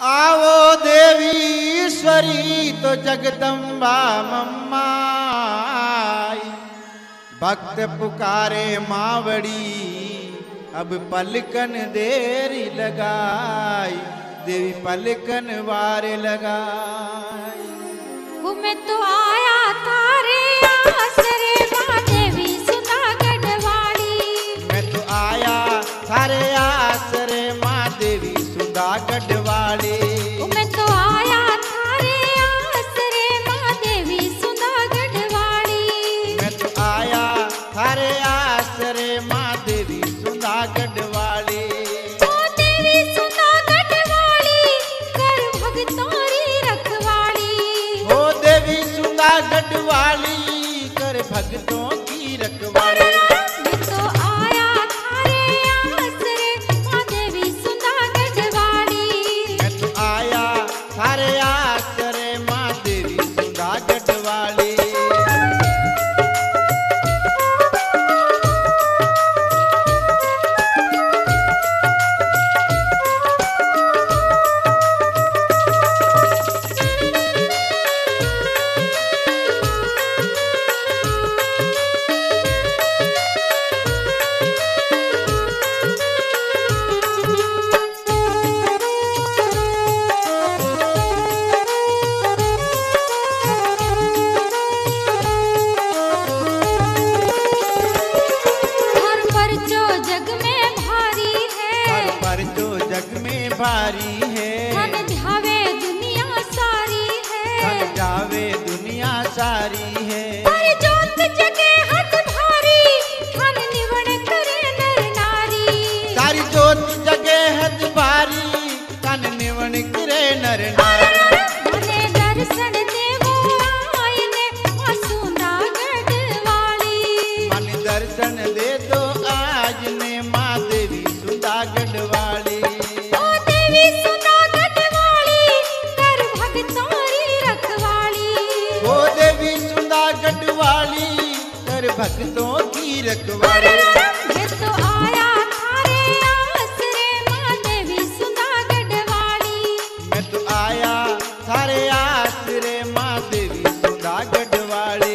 आवो देवी ईश्वरी तो जगदम्बा मम्माई, भक्त पुकारे मावड़ी अब पलकन देरी लगाई, देवी पलकन वार लगाई। मैं तो आया थारे आसरे माँ देवी सुधा गढ़वाली, मैं तो आया थारे आसरे माँ देवी सुधा गढ़वाली, मैं तो आया थारे आसरे माँ देवी सुधा गढ़वाली, मैं तो आया थारे आसरे माँ देवी सुधा गढ़वाली। ओ देवी सुधा गढ़वाली कर भगतोरी रखवाली, ओ देवी सुधा गढ़वाली कर भक्तों की रखवाली। मैं तो आया थारे आसरे माँ देवी सुधा गढ़वाली, मैं तो आया थारे आसरे माँ देवी सुधा गढ़वाली। भारी है धन जावे दुनिया सारी है, धन जावे दुनिया सारी है, पर जोत जगे हाथ भारी धन निवण करे नर नारी, सारी जोत जगे हद भारी धन निवण करे नर नारी। मने दर्शन देवो आईने माँ सुधा गढ़वाली, मन दर्शन दे दो आज ने माँ देवी सुधा गढ़वाली। भक्तों की रखवाली। मैं तो आया थारे आसरे माँ देवी सुधा गढ़वाली, मैं तो आया थारे आसरे माँ देवी सुधा गढ़वाली।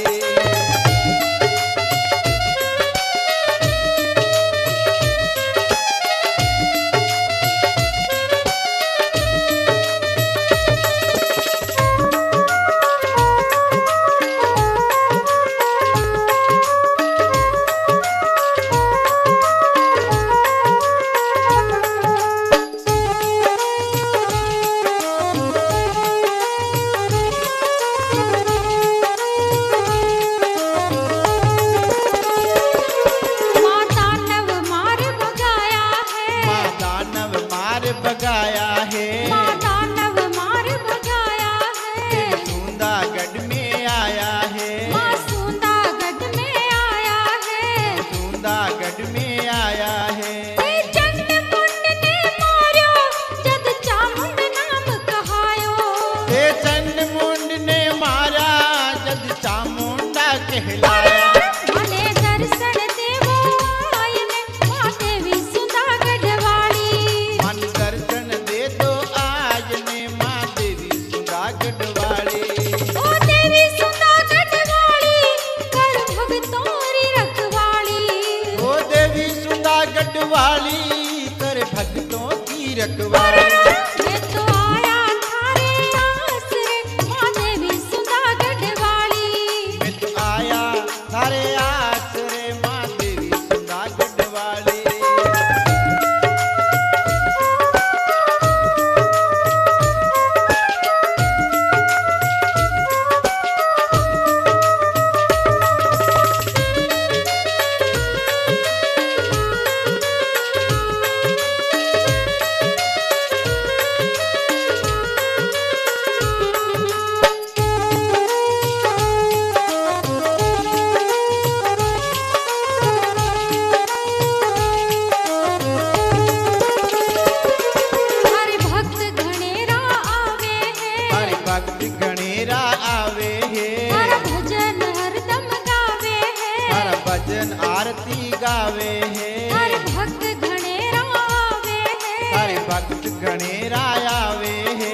भगाया है माँ दानव मार भगाया है, सूंदागढ़ में आया है, माँ सूंदागढ़ में आया है, सूंदागढ़ में आया है। चंड मुंड ने मार्यो जग चामुंड नाम कहायो, चंड मुंड ने मारा जग चामुंडा कहलाया। मने दर्शन देवो आईने माँ देवी सुधा गढ़वाली, मन दर्शन दे दो आज ने माँ देवी सुधा गढ़वाली। ओ देवी सुधा गढ़वाली कर भगतोरी रखवाली, ओ देवी सुधा गढ़वाली कर भक्तों की रखवाली। मैं तो आया थारे आसरे माँ देवी सुधा गढ़वाली, मैं तो आया थारे आसरे माँ देवी सुधा गढ़वाली। भजन आरती गावे है, हर भक्त घणेरा आवे है, हर भक्त घणेरा आवे है।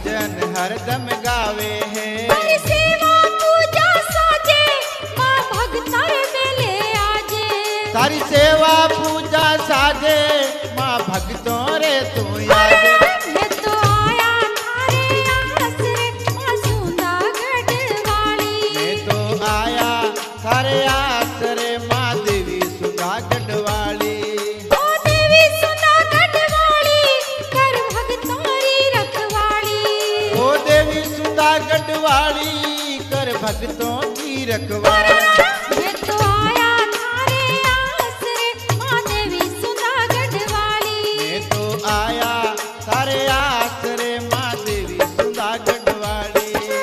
भजन हरदम गावे है। हरि सेवा पूजा साजे माँ भगतर मेले आजे। तारी सेवा पूजा साजे माँ भक्तों रे तू याद। मैं तो आया थारे आसरे माँ सुंदा गढ़वाली। मैं तो आया थारे आसरे माँ देवी सुधा गढ़वाली। ओ देवी सुंदा गढ़वाली कर भगतारी रखवाली। ओ देवी सुधा गढ़वाली कर भक्तों की रखवाली। मैं तो आया थारे आसरे माँ देवी सुंदा गढ़वाली। मैं तो आया थारे आसरे माँ देवी सुधा गढ़वाली।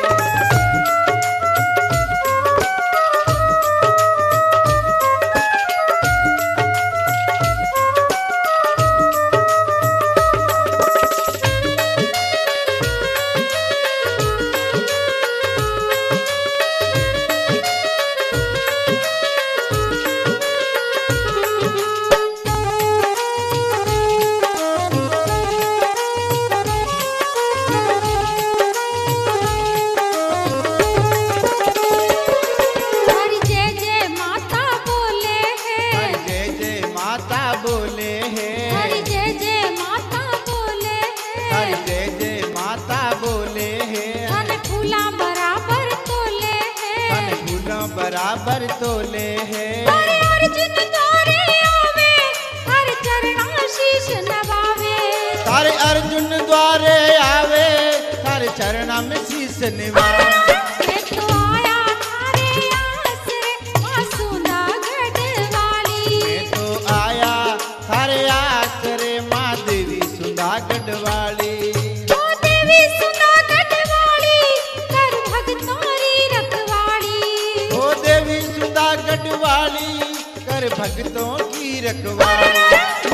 हरि जय जय माता बोले हैं। हरि जय जय माता बोले हैं। हरि जय जय माता बोले हरि हैं। जय जय माता बोले हैं। धन फूला बराबर तोले धन हैं। फूलों बराबर तोले हैं। तारे अर्जुन द्वारे आवे हर चरणा शीश नवावे। तारे अर्जुन द्वारे आवे तारे चरणा में शीस निवावे। मैं तो आया थारे आसरे माँ सुंदा गढ़वाली। मैं तो आया थारे आसरे माँ देवी सुधा गढ़वाली। ओ देवी सुंदा गढ़वाली कर भगतारी रखवाली। ओ देवी सुधा गढ़वाली कर भक्तों की रखवाली।